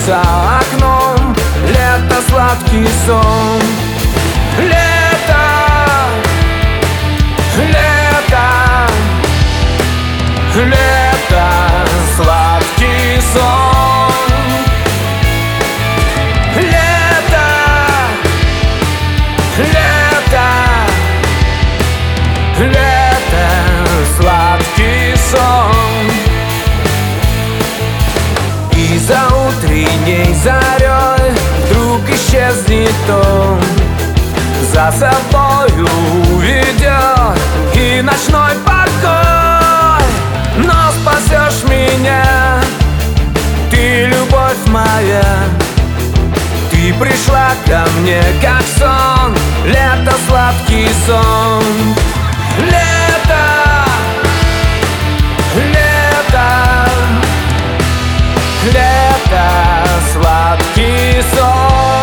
за окном. Лето, сладкий сон. Лето, лето, лето, сладкий сон. Лето, лето, лето, сладкий сон. И за утренней зарей вдруг исчезнет он, за собою уведет и ночной покой. Но спасешь меня, ты, любовь моя, ты пришла ко мне как сон. Лето, сладкий сон. Лето, лето, лето, сладкий сон.